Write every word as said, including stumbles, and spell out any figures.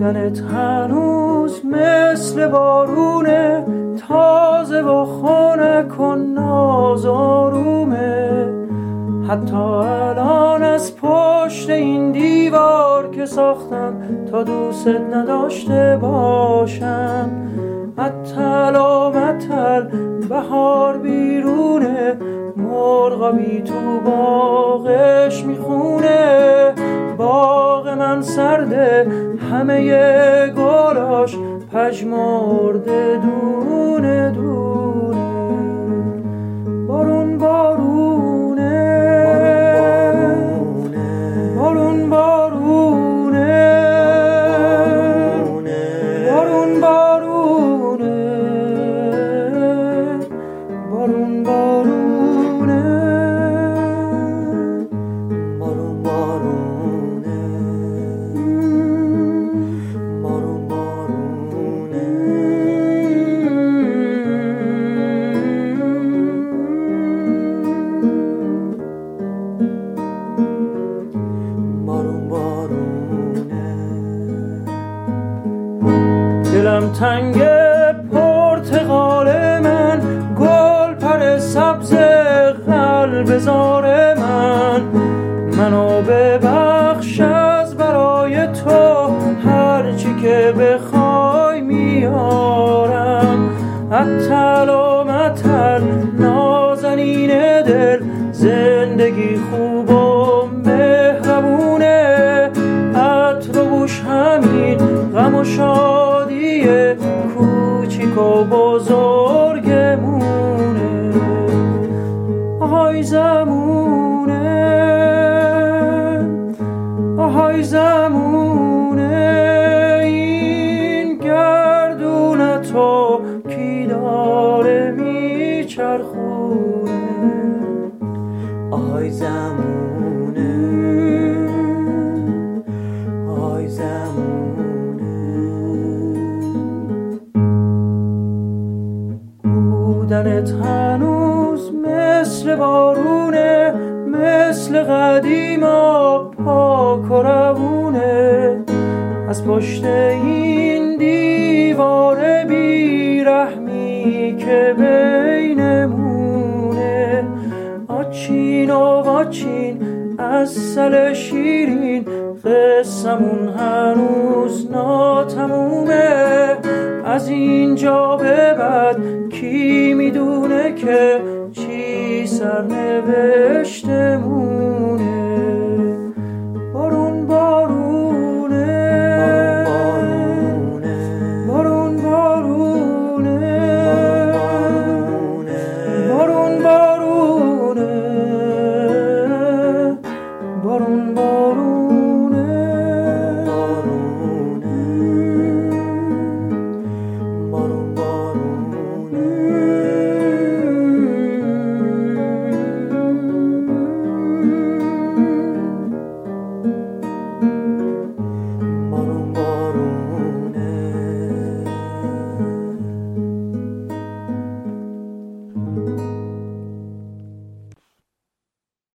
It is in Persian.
بودنت هنوز مثل بارونه، تازه و خنک و نازارومه. حتی الان از پشت این دیوار که ساختم تا دوست نداشته باشم، متل و متل بهار بیرونه، مرغابی تو باغش میخونه. باغ من سرده همه گلاش پژمرده دونه دونه. بارون بارونه بارون بارونه بارون بارونه بارون بارونه بارون بارونه بارون بارونه. بارون بارونه. دلم تنگ پرتقال من، گل پر سبز قلب زار من. منو ببخش از برای تو، هرچی که بخوای میارم. متل و متل نازنین دل، زندگی خوب و مهربونه. عطر و بوش همین غم و شادی کوچیک و بزرگمونه. آهای زمونه آهای زمونه، این گردون تو کی داره میچرخونه. آهای زمونه آهای زمونه. بودنت هنوز مثل بارونه، مثل قدیما پاک و روونه. از پشت این دیوار بیرحمی که بینمونه، آچین و آچین عسل شیرین، قصمون هنوز ناتمومه. از اینجا به بعد کی میدونه که چی سرنوشتمونه. بارون بارونه بارون بارونه بارون بارونه بارون بارونه.